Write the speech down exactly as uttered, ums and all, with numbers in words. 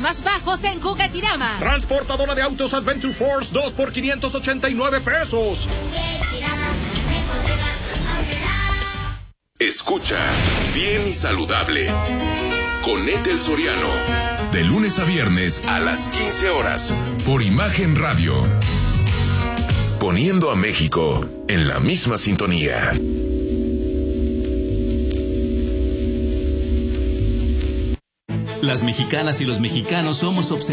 más bajos en Juguetirama. Transportadora de autos Adventure Force dos por quinientos ochenta y nueve pesos. Escucha Bien y Saludable con Ethel Soriano, de lunes a viernes a las quince horas por Imagen Radio, poniendo a México en la misma sintonía. Las mexicanas y los mexicanos somos observadores